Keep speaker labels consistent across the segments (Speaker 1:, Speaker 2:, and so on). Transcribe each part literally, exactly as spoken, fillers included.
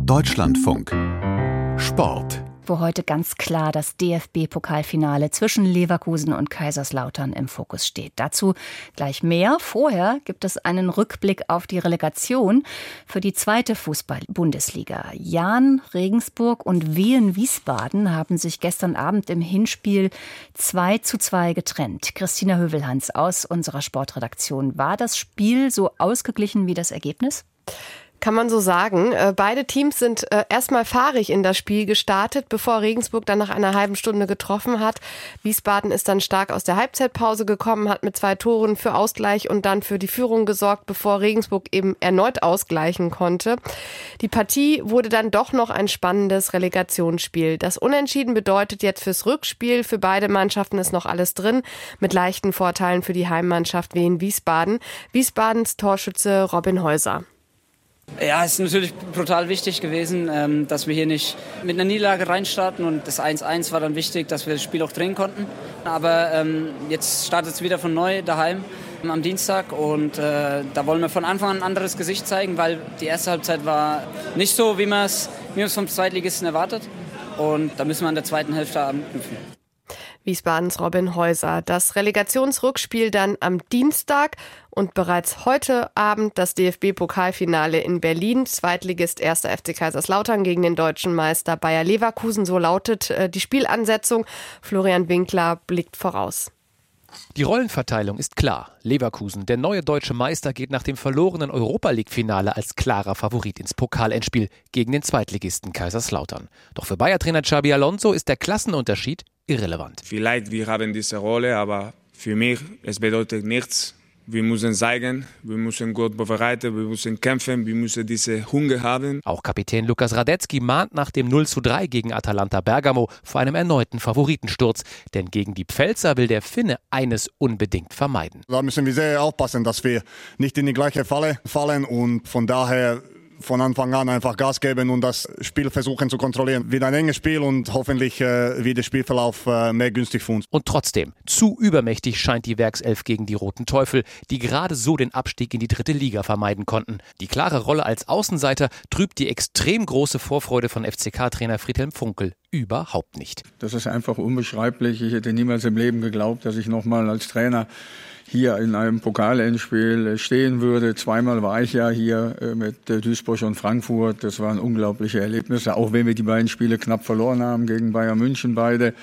Speaker 1: Deutschlandfunk Sport.
Speaker 2: Wo heute ganz klar das D F B-Pokalfinale zwischen Leverkusen und Kaiserslautern im Fokus steht. Dazu gleich mehr. Vorher gibt es einen Rückblick auf die Relegation für die zweite Fußball-Bundesliga. Jahn, Regensburg und Wien Wiesbaden haben sich gestern Abend im Hinspiel zwei zu zwei getrennt. Christina Hövelhans aus unserer Sportredaktion. War das Spiel so ausgeglichen wie das Ergebnis?
Speaker 3: Kann man so sagen. Beide Teams sind erstmal fahrig in das Spiel gestartet, bevor Regensburg dann nach einer halben Stunde getroffen hat. Wiesbaden ist dann stark aus der Halbzeitpause gekommen, hat mit zwei Toren für Ausgleich und dann für die Führung gesorgt, bevor Regensburg eben erneut ausgleichen konnte. Die Partie wurde dann doch noch ein spannendes Relegationsspiel. Das Unentschieden bedeutet jetzt fürs Rückspiel, für beide Mannschaften ist noch alles drin, mit leichten Vorteilen für die Heimmannschaft Wien Wiesbaden. Wiesbadens Torschütze Robin Häuser.
Speaker 4: Ja, es ist natürlich brutal wichtig gewesen, dass wir hier nicht mit einer Niederlage reinstarten, und das eins eins war dann wichtig, dass wir das Spiel auch drehen konnten. Aber ähm, jetzt startet es wieder von neu daheim am Dienstag, und äh, da wollen wir von Anfang an ein anderes Gesicht zeigen, weil die erste Halbzeit war nicht so, wie man es wie vom Zweitligisten erwartet, und da müssen wir in der zweiten Hälfte anknüpfen.
Speaker 3: Wiesbadens Robin Häuser. Das Relegationsrückspiel dann am Dienstag und bereits heute Abend das D F B-Pokalfinale in Berlin. Zweitligist erster F C Kaiserslautern gegen den deutschen Meister Bayer Leverkusen. So lautet äh, die Spielansetzung. Florian Winkler blickt voraus.
Speaker 5: Die Rollenverteilung ist klar. Leverkusen, der neue deutsche Meister, geht nach dem verlorenen Europa-League-Finale als klarer Favorit ins Pokalendspiel gegen den Zweitligisten Kaiserslautern. Doch für Bayer-Trainer Xabi Alonso ist der Klassenunterschied irrelevant.
Speaker 6: Vielleicht wir haben diese Rolle, aber für mich es bedeutet nichts. Wir müssen zeigen, wir müssen gut vorbereiten, wir müssen kämpfen, wir müssen diese Hunger haben.
Speaker 5: Auch Kapitän Lukas Radetzky mahnt nach dem null zu drei gegen Atalanta Bergamo vor einem erneuten Favoritensturz. Denn gegen die Pfälzer will der Finne eines unbedingt vermeiden.
Speaker 7: Da müssen wir sehr aufpassen, dass wir nicht in die gleiche Falle fallen, und von daher von Anfang an einfach Gas geben und das Spiel versuchen zu kontrollieren. Wird ein enges Spiel und hoffentlich äh, wird der Spielverlauf äh, mehr günstig für uns.
Speaker 5: Und trotzdem, zu übermächtig scheint die Werkself gegen die Roten Teufel, die gerade so den Abstieg in die dritte Liga vermeiden konnten. Die klare Rolle als Außenseiter trübt die extrem große Vorfreude von F C K-Trainer Friedhelm Funkel überhaupt nicht.
Speaker 8: Das ist einfach unbeschreiblich. Ich hätte niemals im Leben geglaubt, dass ich nochmal als Trainer hier in einem Pokalendspiel stehen würde. Zweimal war ich ja hier mit Duisburg und Frankfurt. Das waren unglaubliche Erlebnisse, auch wenn wir die beiden Spiele knapp verloren haben gegen Bayern München beide.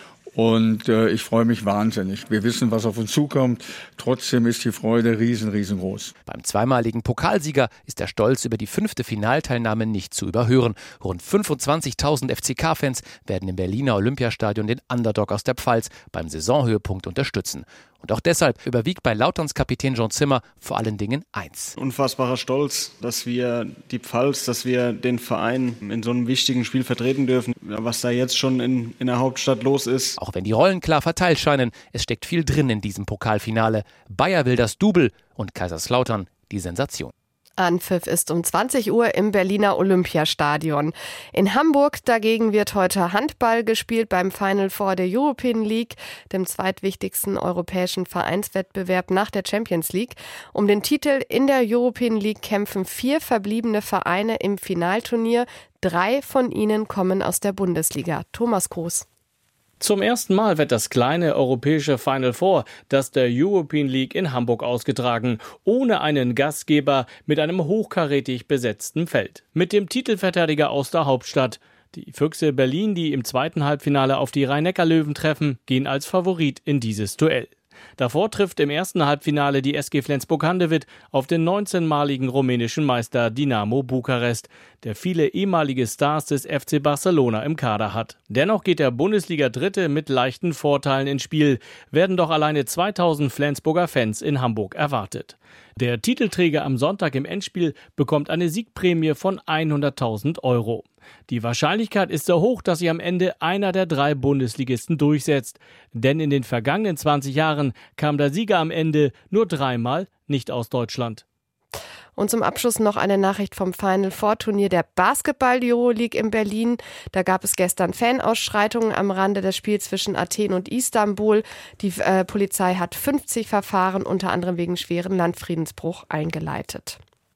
Speaker 8: Und äh, ich freue mich wahnsinnig. Wir wissen, was auf uns zukommt. Trotzdem ist die Freude riesen, riesengroß.
Speaker 5: Beim zweimaligen Pokalsieger ist der Stolz über die fünfte Finalteilnahme nicht zu überhören. Rund fünfundzwanzigtausend F C K-Fans werden im Berliner Olympiastadion den Underdog aus der Pfalz beim Saisonhöhepunkt unterstützen. Und auch deshalb überwiegt bei Lauterns Kapitän John Zimmer vor allen Dingen eins.
Speaker 9: Unfassbarer Stolz, dass wir die Pfalz, dass wir den Verein in so einem wichtigen Spiel vertreten dürfen. Was da jetzt schon in, in der Hauptstadt los ist.
Speaker 5: Auch wenn die Rollen klar verteilt scheinen, es steckt viel drin in diesem Pokalfinale. Bayer will das Double und Kaiserslautern die Sensation.
Speaker 3: Anpfiff ist um zwanzig Uhr im Berliner Olympiastadion. In Hamburg dagegen wird heute Handball gespielt beim Final Four der European League, dem zweitwichtigsten europäischen Vereinswettbewerb nach der Champions League. Um den Titel in der European League kämpfen vier verbliebene Vereine im Finalturnier. Drei von ihnen kommen aus der Bundesliga. Thomas Groß.
Speaker 10: Zum ersten Mal wird das kleine europäische Final Four, das der European League, in Hamburg ausgetragen, ohne einen Gastgeber, mit einem hochkarätig besetzten Feld. Mit dem Titelverteidiger aus der Hauptstadt. Die Füchse Berlin, die im zweiten Halbfinale auf die Rhein-Neckar-Löwen treffen, gehen als Favorit in dieses Duell. Davor trifft im ersten Halbfinale die S G Flensburg-Handewitt auf den neunzehnmaligen rumänischen Meister Dinamo Bukarest, der viele ehemalige Stars des F C Barcelona im Kader hat. Dennoch geht der Bundesliga-Dritte mit leichten Vorteilen ins Spiel, werden doch alleine zweitausend Flensburger Fans in Hamburg erwartet. Der Titelträger am Sonntag im Endspiel bekommt eine Siegprämie von hunderttausend Euro. Die Wahrscheinlichkeit ist so hoch, dass sich am Ende einer der drei Bundesligisten durchsetzt. Denn in den vergangenen zwanzig Jahren kam der Sieger am Ende nur dreimal nicht aus Deutschland.
Speaker 3: Und zum Abschluss noch eine Nachricht vom Final Four Turnier der Basketball-Euroleague in Berlin. Da gab es gestern Fanausschreitungen am Rande des Spiels zwischen Athen und Istanbul. Die äh, Polizei hat fünfzig Verfahren, unter anderem wegen schweren Landfriedensbruch, eingeleitet.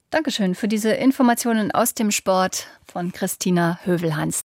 Speaker 2: Dankeschön für diese Informationen aus dem Sport von Christina Hövelhans.